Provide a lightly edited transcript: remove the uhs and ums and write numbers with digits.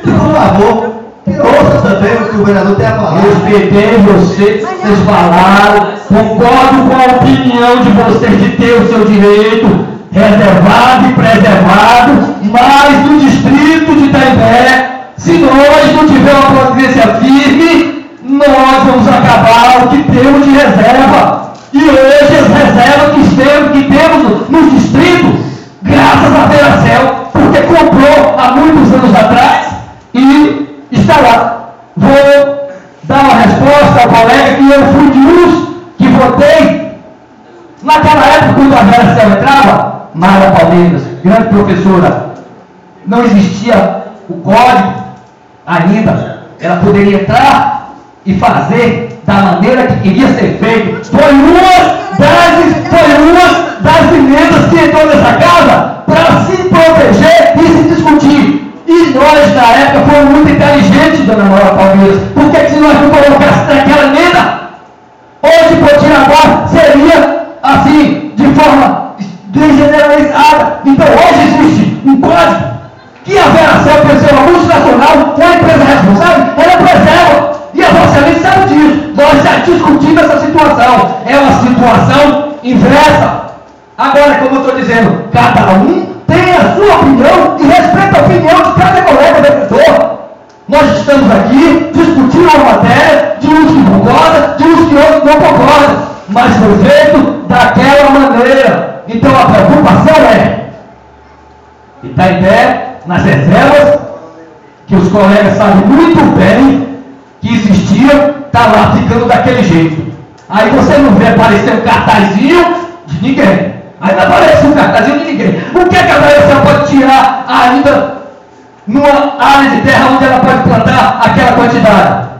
Por favor, ouça também o que o vereador tem a falar. Respeitei vocês falaram, concordo com a opinião de vocês de ter o seu direito reservado e preservado, mas no distrito de Itaimbé, se nós não tivermos uma providência firme, nós vamos acabar o que temos de reserva. E hoje as reservas que temos nos distritos, graças a Veracel, porque comprou há muitos anos atrás e está lá. Vou dar uma resposta ao colega que eu fui de uns que votei naquela época quando a Veracel entrava. Mara Palmeiras, grande professora, não existia o código ainda. Ela poderia entrar e fazer da maneira que queria ser feito. Foi uma das emendas que entrou nessa casa para se proteger e se discutir. E nós, na época, fomos muito inteligentes, dona Mara Palmeiras, porque se nós não colocássemos naquela emenda, hoje Potiraguá seria assim, de forma desgeneralizada. Então hoje existe um código que a Veracel, por ser uma multinacional, uma empresa responsável, ela preserva. E a Vossa Excelência sabe disso. Nós já discutimos essa situação. É uma situação inversa. Agora, como eu estou dizendo, cada um tem a sua opinião e respeita a opinião de cada colega vereador. Nós estamos aqui discutindo uma matéria de uns que concordam, de uns que outros não concordam, mas foi feito daquela maneira. Então a preocupação é Itaimbé, nas reservas, que os colegas sabem muito bem que existia, está lá ficando daquele jeito. Aí você não vê aparecer um cartazinho de ninguém. Aí não aparece um cartazinho de ninguém. O que é que a Veracel pode tirar ainda numa área de terra onde ela pode plantar aquela quantidade?